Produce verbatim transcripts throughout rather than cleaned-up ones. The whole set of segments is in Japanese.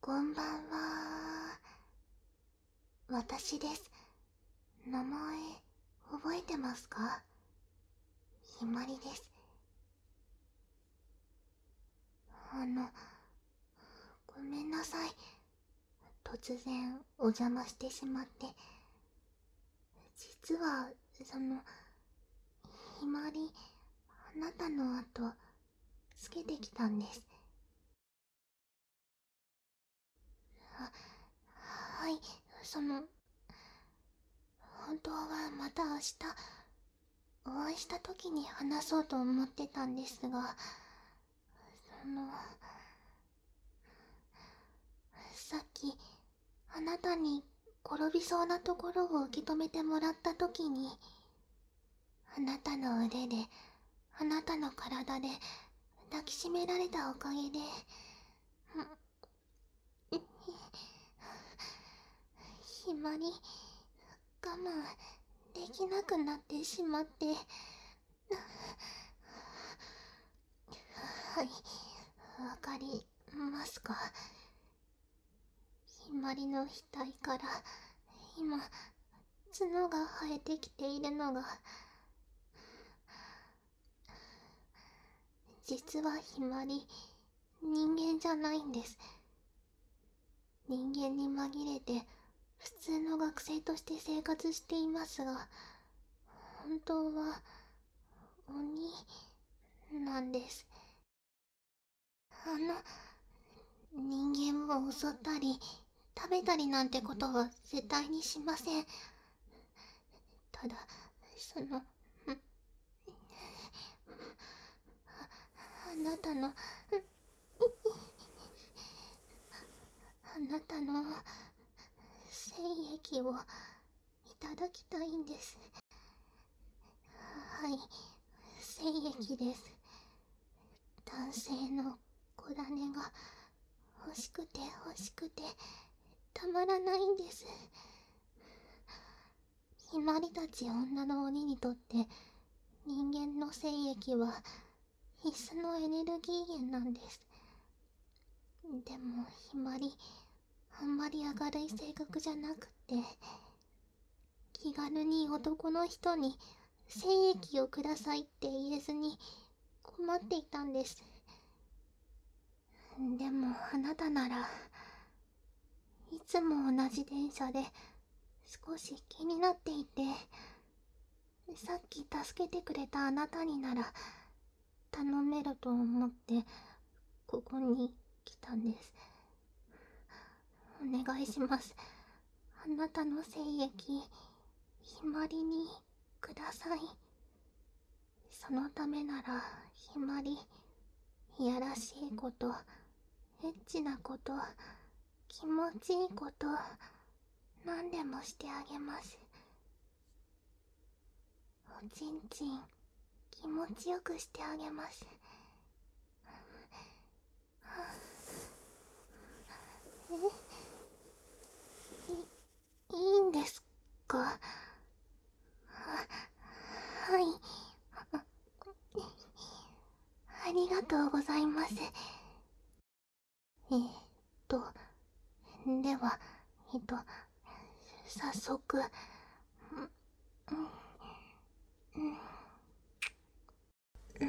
こんばんは。私です。名前、覚えてますか？ひまりです。あの、ごめんなさい。突然お邪魔してしまって。実は、その、ひまり、あなたの後、つけてきたんです。あ、はい、その、本当はまた明日、お会いした時に話そうと思ってたんですが、その、さっき、あなたに転びそうなところを受け止めてもらった時に、あなたの腕で、あなたの体で抱きしめられたおかげで、ひまり、我慢できなくなってしまって。はい、わかりますか？ひまりの額から今角が生えてきているのが、実はひまり、人間じゃないんです。人間に紛れて普通の学生として生活していますが、本当は鬼なんです。あの、人間を襲ったり食べたりなんてことは絶対にしません。ただ、その、あ、あなたの、あなたの精液をいただきたいんです。はい、精液です。男性の小種が欲しくて欲しくてたまらないんです。ひまりたち女の鬼にとって人間の精液は必須のエネルギー源なんです。でもひまり、あんまり明るい性格じゃなくて、気軽に男の人に精液をくださいって言えずに困っていたんです。でもあなたなら、いつも同じ電車で少し気になっていて、さっき助けてくれたあなたになら頼めると思ってここに来たんです。お願いします。あなたの精液、ひまりにください。そのためならひまり、いやらしいこと、エッチなこと、気持ちいいこと、何でもしてあげます。おちんちん、気持ちよくしてあげます。え、い、いいんですか？は、はい。あ、ありがとうございます。えーっと、では、えっと、早速、うん、うん、うん、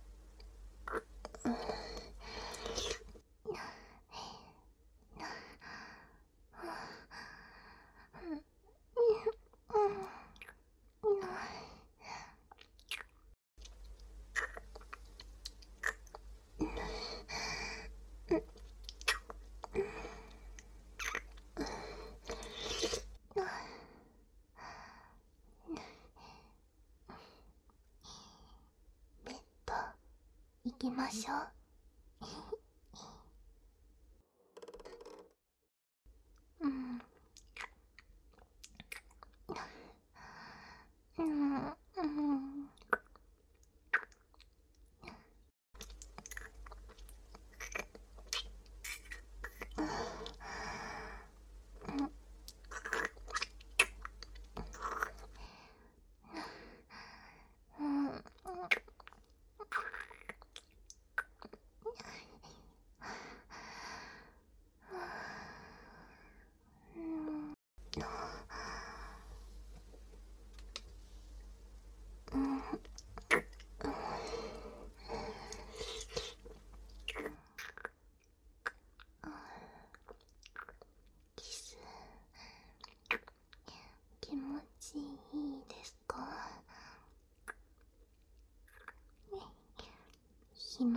ベッド、行きましょう。うん、うん、うん。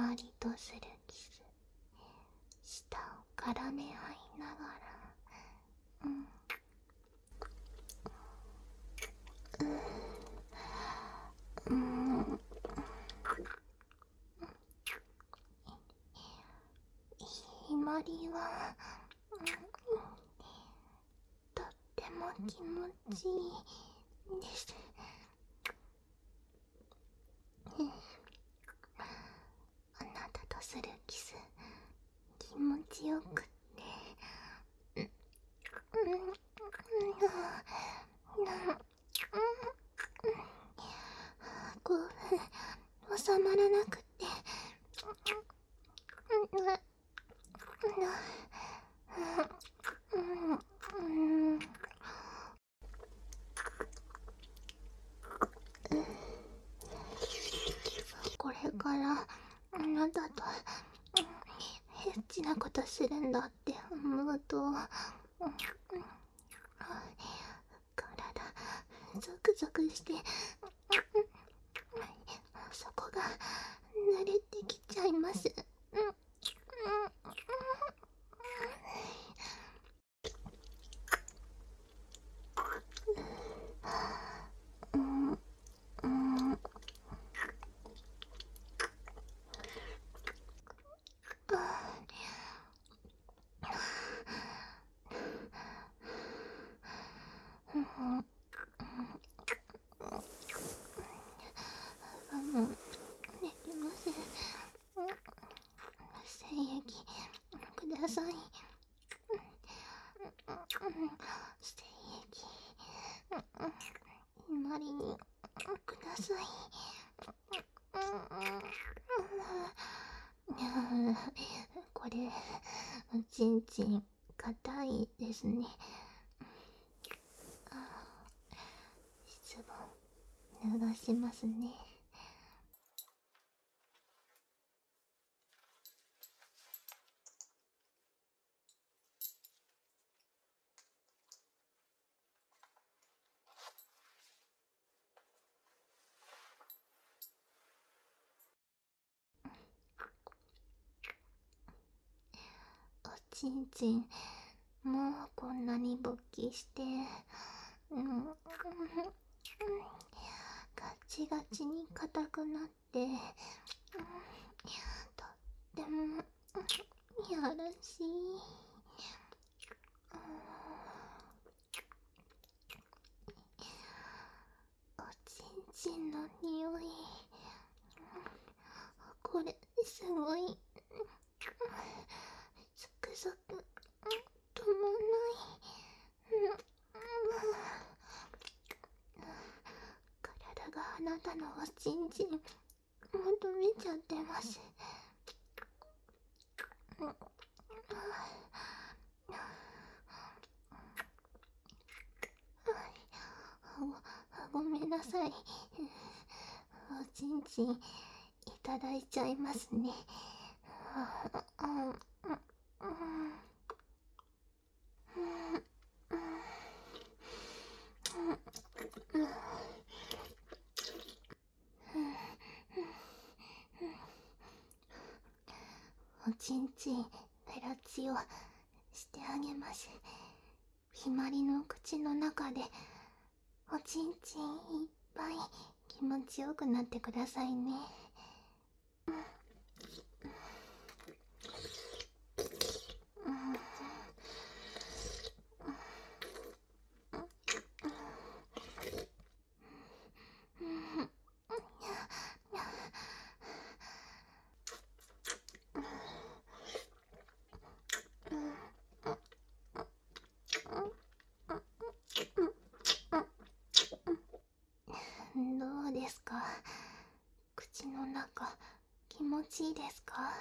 わりとするキス、舌を絡め合いながら、うんうん、ひまりは、うん、とっても気持ちいいです。あなたとするキス、気持ちよくって、うん、うん、興奮収まらなくって、これからあなたとエッチなことするんだって思うと、体ゾクゾクして、そこが濡れてきちゃいます。うんうんうんできません。精液ください。精液ひまりにください。これおちんちん硬いですね。質問流しますね。おちんちんもうこんなに勃起して、うん、ガチガチに硬くなって、うん、とってもやらしい。おちんちんの匂い、これすごいゾクゾク止まんない。体があなたのおちんちん求めちゃってます。ごめんなさい。おちんちんいただいちゃいますね。おちんちんペラチをしてあげます。ひまりの口の中でおちんちんいっぱい気持ちよくなってくださいね。どうですか？口の中気持ちいいですか？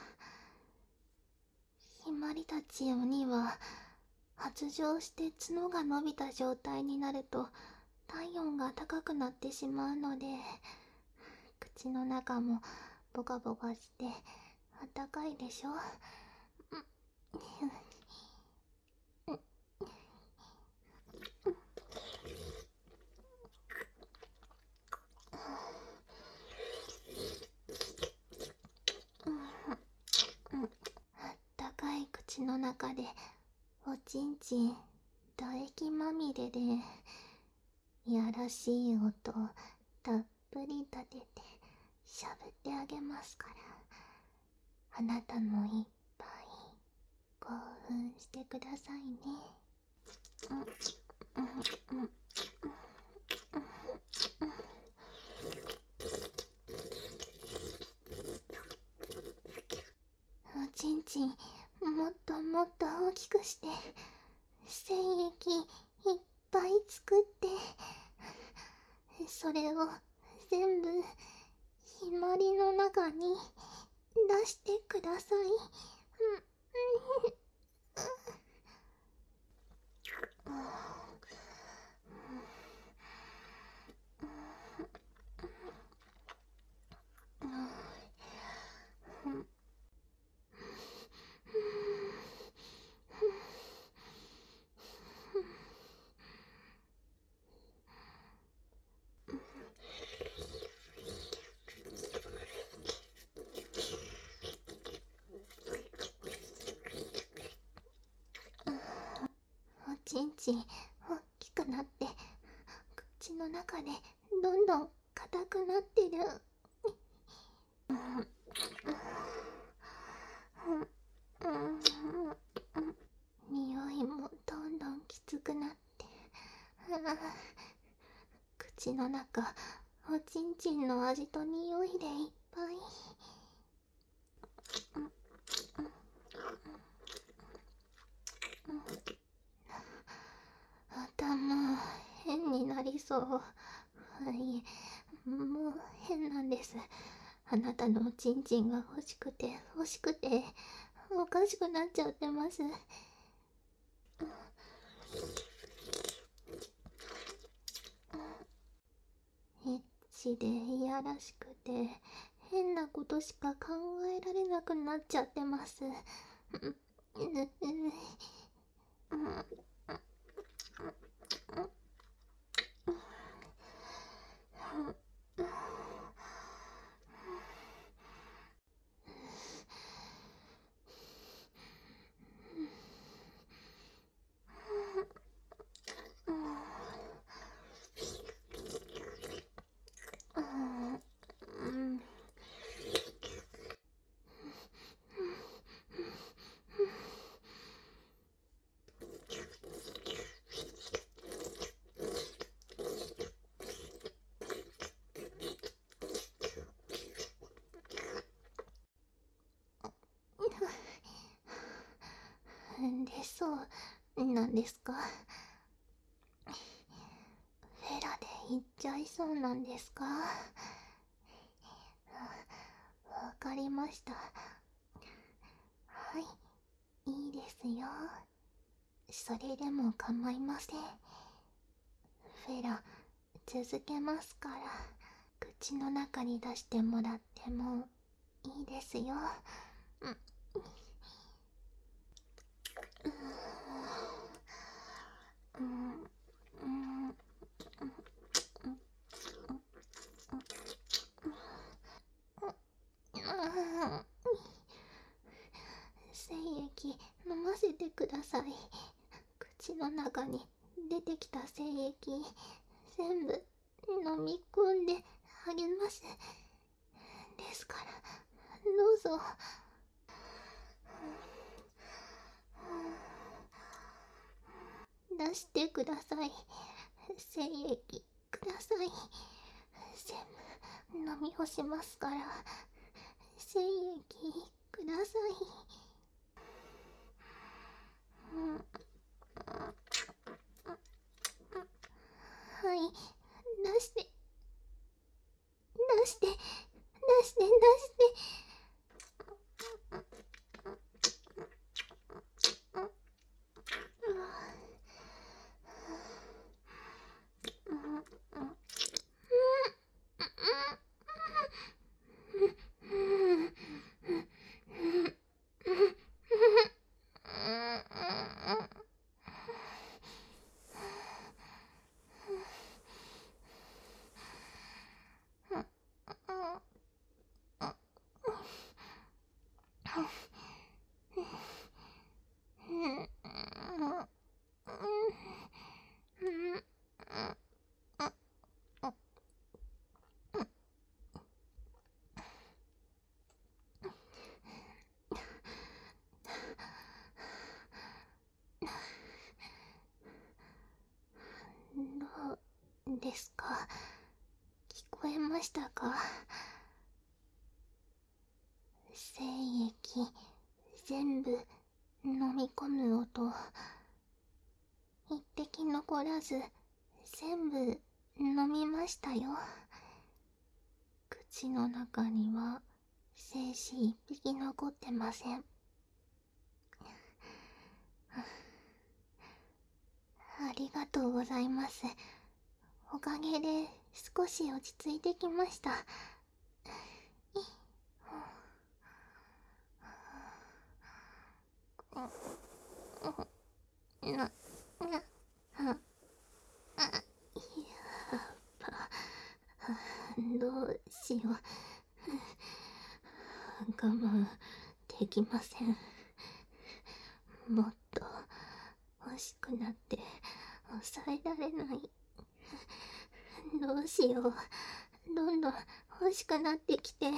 ひまりたち鬼は発情して角が伸びた状態になると体温が高くなってしまうので、口の中もボカボカしてあったかいでしょ。 口の中でおちんちん唾液まみれで、いやらしい音たっぷり立ててしゃぶってあげますから、あなたもいっぱい興奮してくださいね。うんうんうんおちんちんもっともっと大きくして、精液いっぱい作って、それを全部ひまりの中に出してください。おちんちん大きくなって、口の中でどんどん硬くなってる。匂いもどんどんきつくなって、口の中おちんちんの味と匂いでいっぱい。頭変になりそう。はい、もう変なんです。あなたのおちんちんが欲しくて欲しくておかしくなっちゃってます。エッチでいやらしくて変なことしか考えられなくなっちゃってます。出そうなんですか？フェラで行っちゃいそうなんですか？わかりました。はい、いいですよ。それでも構いません。フェラ続けますから、口の中に出してもらってもいいですよ。うんうんうん精液飲ませてください。口の中に出てきた精液全部飲み込んであげます。ですからどうぞ。出してください。精液ください。全部飲み干しますから。精液ください。はい、出して出して出して出してましたか？精液全部飲み込む音、一滴残らず全部飲みましたよ。口の中には精子一匹残ってません。ありがとうございます。おかげで少し落ち着いてきました。な、な、あ、あ、やっぱ、どうしよう。我慢できません。もっと欲しくなって抑えられない。どうしよう。どんどん欲しくなってきて。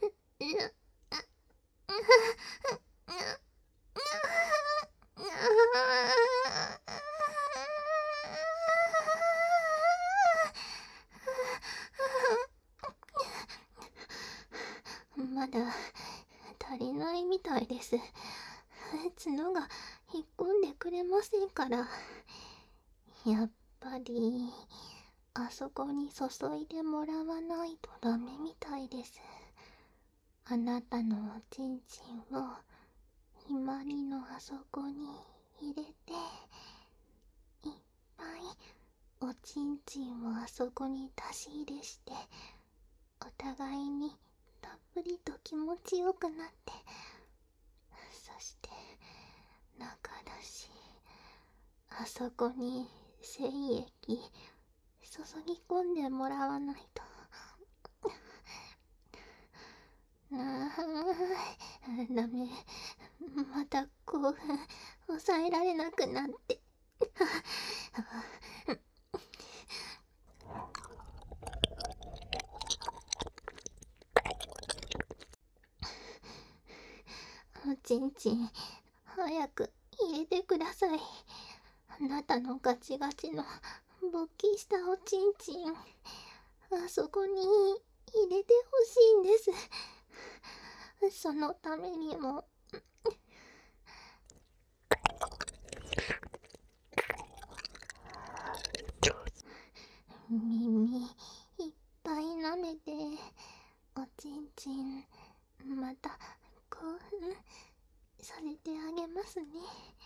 まだ足りないみたいです。角が引っ込んでくれませんから。やっぱりあそこに注いでもらわないとダメみたいです。あなたのおちんちんをひまりのあそこに入れて、いっぱいおちんちんをあそこに出し入れして、お互いにたっぷりと気持ちよくなって、そして中だし、あそこに精液注ぎ込んでもらわないと。ああ、ダメ。また興奮抑えられなくなって。おちんちん早く入れてください。あなたのガチガチの勃起したおちんちん、あそこに入れてほしいんです。そのためにも耳いっぱい舐めて、おちんちんまた興奮させてあげますね。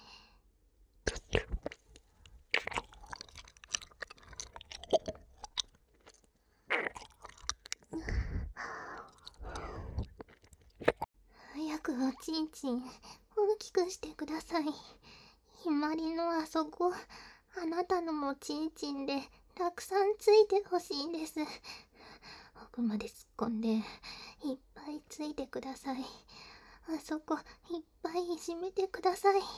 早くおちんちん大きくしてください。ひまりのあそこ、あなたのおちんちんでたくさんついてほしいんです。奥まで突っ込んでいっぱいついてください。あそこいっぱいいじめてください。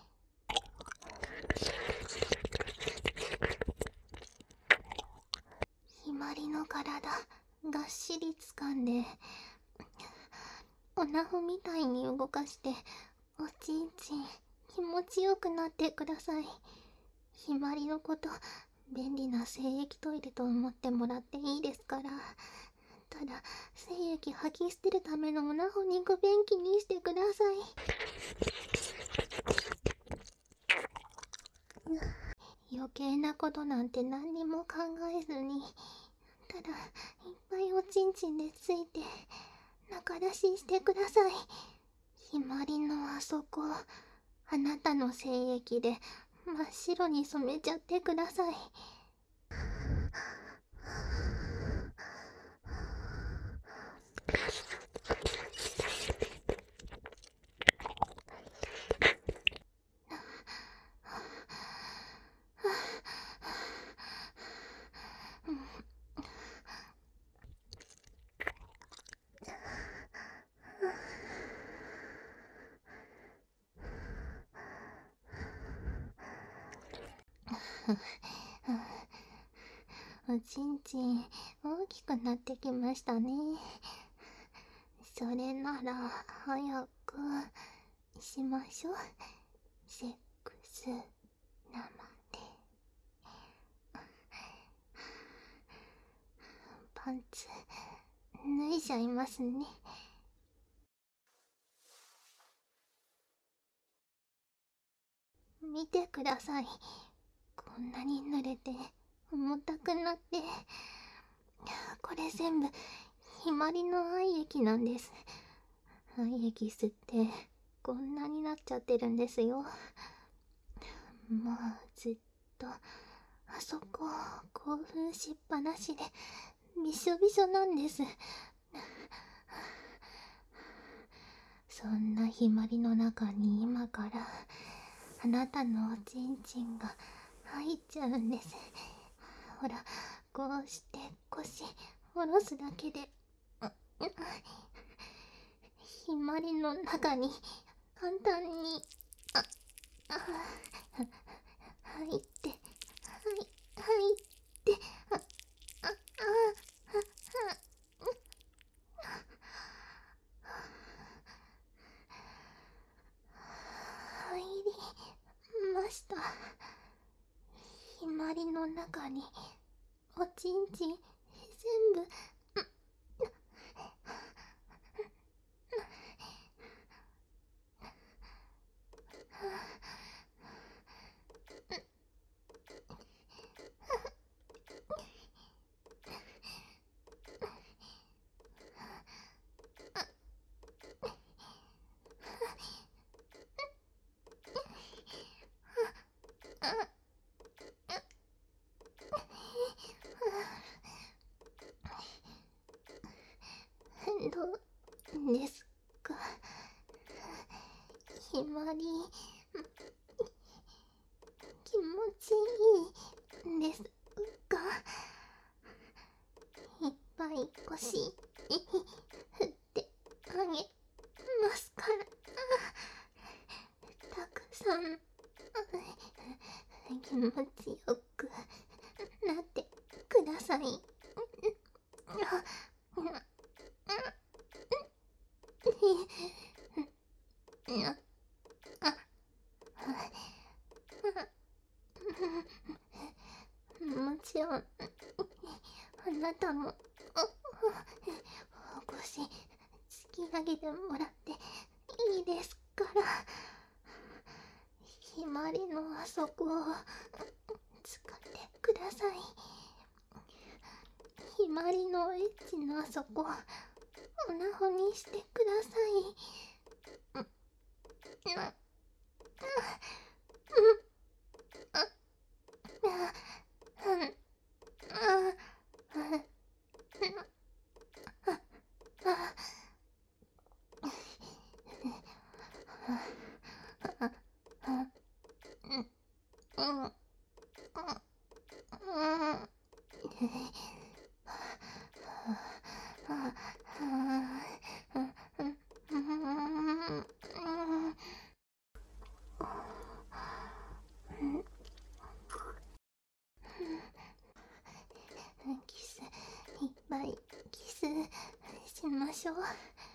ひまりの体がっしり掴んで、おなほみたいに動かして、おちんちん気持ちよくなってください。ひまりのこと便利な精液トイレと思ってもらっていいですから。ただ精液吐き捨てるためのおなほ肉便器にしてください。余計なことなんて何にも考えずに、ただいっぱいおちんちんでついて中出ししてください。ひまりのあそこ、あなたの精液で真っ白に染めちゃってください。おちんちん大きくなってきましたね。それなら早くしましょう。セックス生で。バパンツ脱いじゃいますね。見てください。こんなに濡れて重たくなって。これ全部ひまりの愛液なんです。愛液吸ってこんなになっちゃってるんですよ。もうずっとあそこ興奮しっぱなしでびしょびしょなんです。そんなひまりの中に今からあなたのおちんちんが入っちゃうんです。ほら、こうして腰下ろすだけでひまりの中に簡単にああ入ってはい入ってあああ入りました。ひまりの中におちんちん全部どうですか、ひまり。気持ちいいですか。いっぱい腰振ってあげますから。たくさん気持ちよくなってください。もちろんあなたも腰突き上げてもらっていいですから。ひまりのあそこを使ってください。ひまりのエッチのあそこおなほにしてください。うんうんキスいっぱいキスしましょう。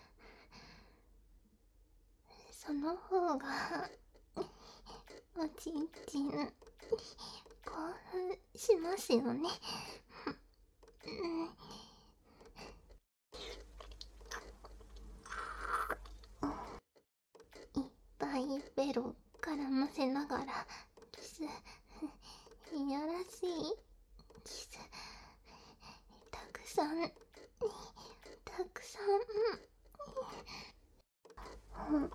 その方がおちんちん興奮しますよね。いっぱいベロ絡ませながらキス、いやらしいキスたくさんたくさん。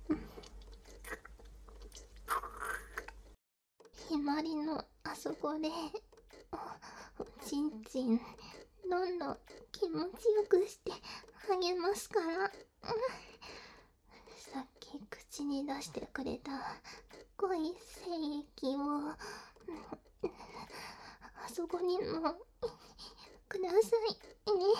ひまりのあそこでおちんちんどんどん気持ちよくしてあげますから。さっき口に出してくれた濃い精液をあそこにもくださいね。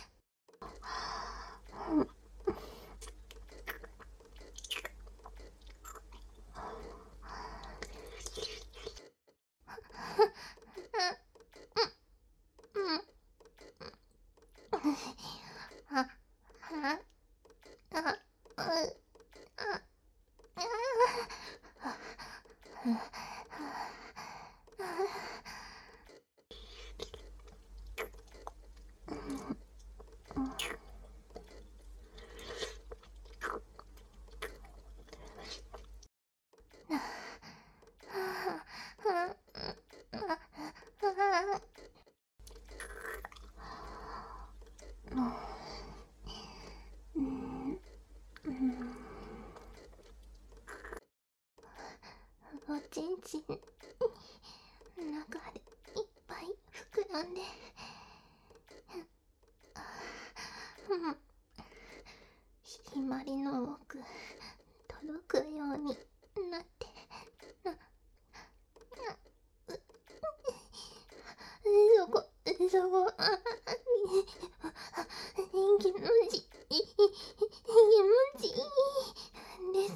あ、あ、あ、あ、 おちんちん中でいっぱい膨らんで、うん、ひまりの奥届くようになってななそこそこあ気持ちいい気持ちいいです。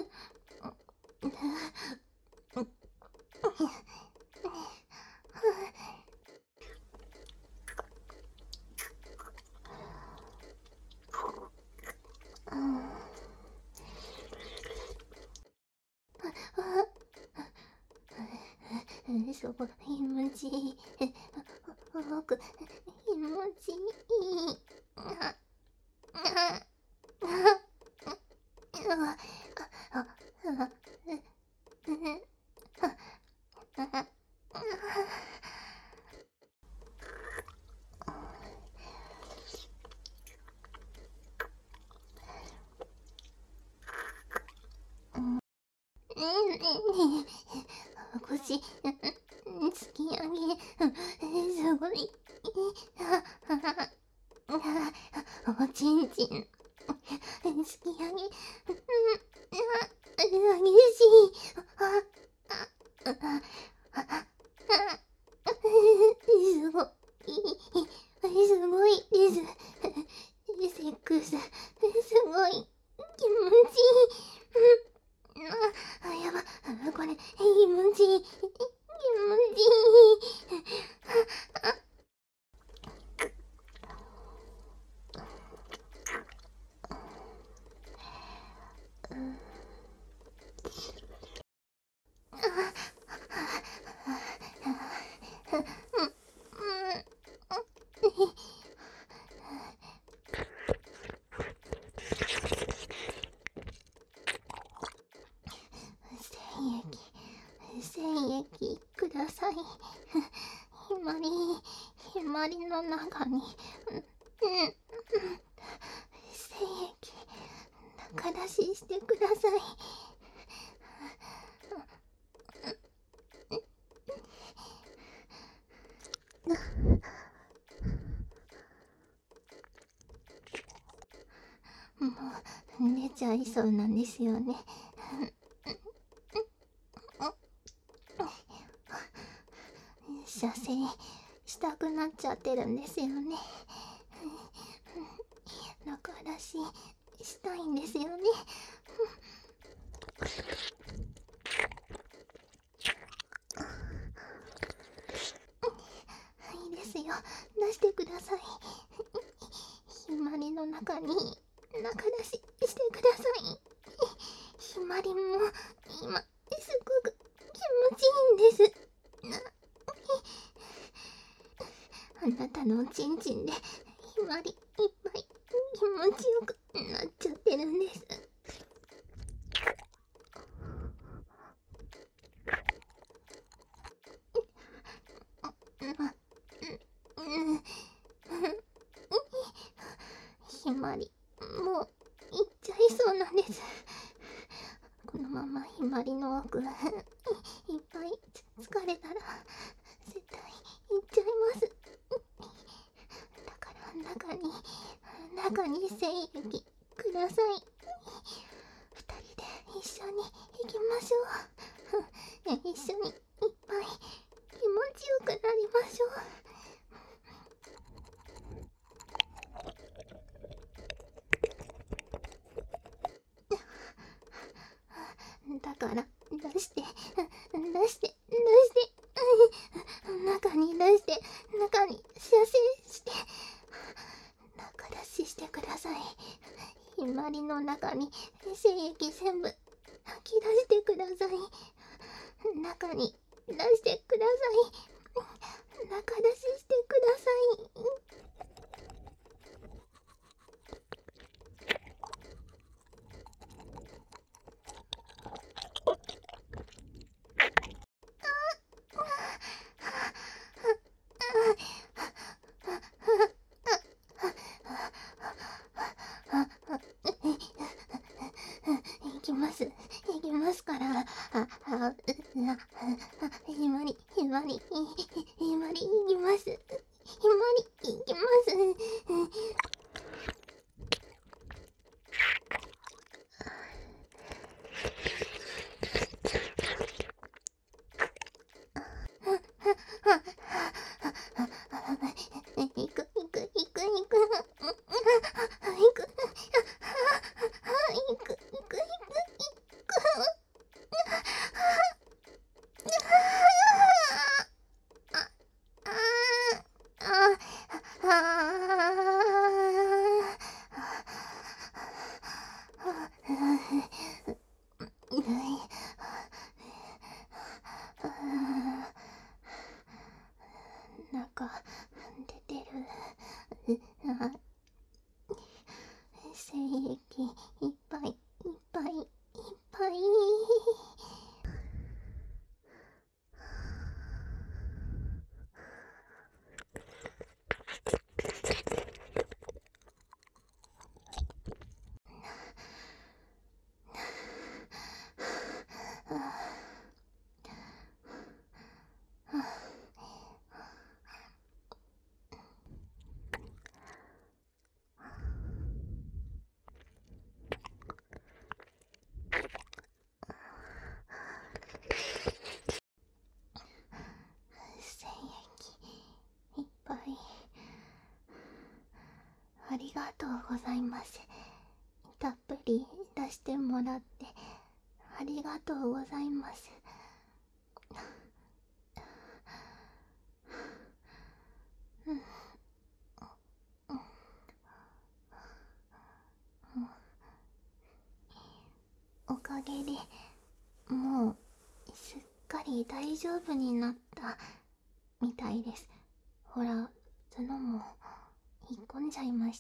そこ気持ちいい。僕気持ちいい。ああ腰突き上げすごいおちんちん突き上げ激しいすごいすごいですセックスすごい気持ちいいあやばこれ気持ちいい気持ちいい精液ください。ひまりひまりの中に精液中出ししてください。もう出ちゃいそうなんですよね。射精したくなっちゃってるんですよね。中出ししたいんですよね。いいですよ、出してください。ひまりの中に中出ししてください。ひまりも今すごく気持ちいいんです。あなたのおちんちんでひまりいっぱい気持ちよくなっちゃってるんです。ひまりもういっちゃいそうなんです。このままひまりの奥いっぱい疲れたら絶対いっちゃいます。だから中に中に精液ください。ふたりで一緒に行きましょう。一緒にいっぱい気持ちよくなりましょう。だから出して出して出して中に出して中に射精して中出ししてください。ひまりの中に精液全部吐き出してください。中に出してください。中出ししてください。いきますいきますから、ああしてもらってありがとうございます。うんおかげでもうすっかり大丈夫になったみたいです。ほら、角も引っ込んじゃいました。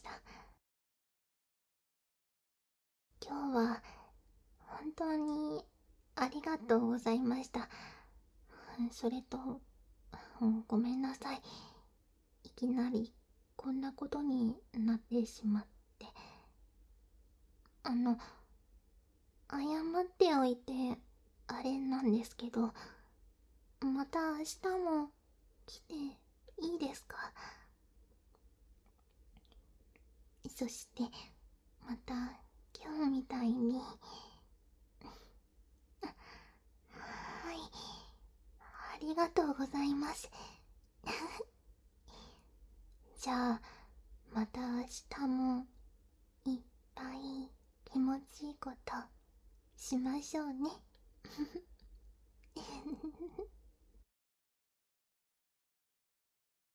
今日は本当にありがとうございました。それと、うん、ごめんなさい。いきなりこんなことになってしまって。あの、謝っておいてあれなんですけど、また明日も来ていいですか？そしてまた今日みたいに、はい、ありがとうございます。じゃあまた明日もいっぱい気持ちいいことしましょうね。